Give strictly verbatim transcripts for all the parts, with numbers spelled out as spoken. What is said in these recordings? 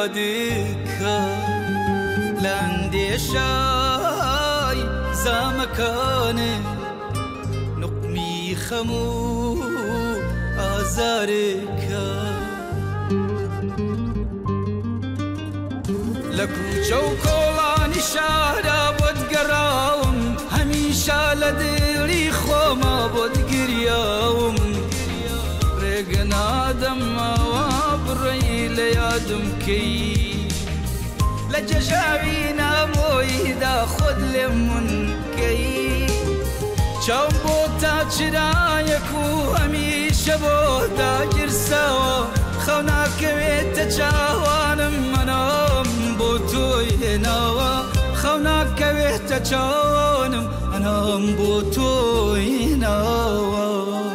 یادکە لە ئەندێشای زامەکانێ نقمی خەموو ئازارێکە لە کوچە و کۆڵانی شارە بۆت گەڕاوم هەمیشە لە دڵی خۆمە بۆت گریاوم ڕێگە نادەمەوە بڕێی لە یادم کەی لە جەژاوی نامۆیدا خۆت لێم منکەی چاوم بۆ تا چرایەک و هەمیشە بۆ داگیرساوە خەو ناکەوێتە چاوانم منام بۆ تۆی هێناوە خەو ناکەوێتە چاوانم ئەنام بۆ تۆی هێناوە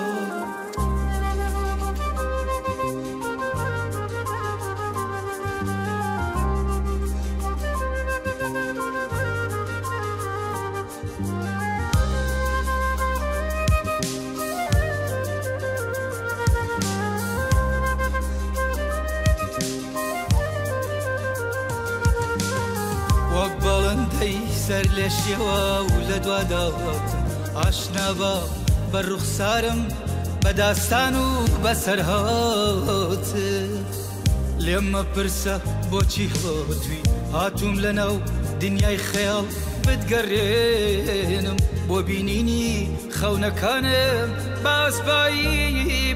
وەک بەڵندەی سەر لێ شێوە و لە دواداوەت ئاشنا بە بە ڕوخسارم بە داستان و بە سەرهات لێم مەپرسە بۆچی خۆتوی هاتووم لەناو دنیای خەیاڵ بتگەڕێنم بۆ بینینی خەونەکانم باسپایی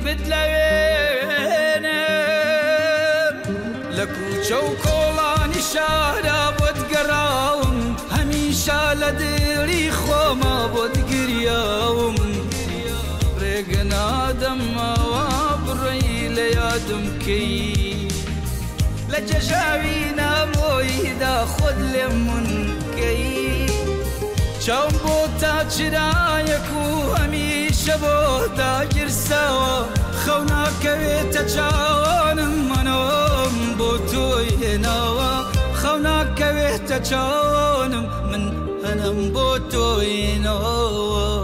بتلەوێنم لە کوچە و کۆڵانی شارە بۆت گەڕاوم هەمیشە لە دڵی خۆمە بۆت گریاوم ڕێگە نادەمەوە بڕێی لە یادم کەی لە جەژاوی نامۆیدا خۆت لێم منکەی چاوم بۆ تا چرایەک و هەمیشە بۆ داگیرساوە خەو ناکەوێتە چاوانم منۆم بۆ تۆی هێناوە خەو ناکەوێتە چاوانم من هەنم بۆ تۆی هێناوە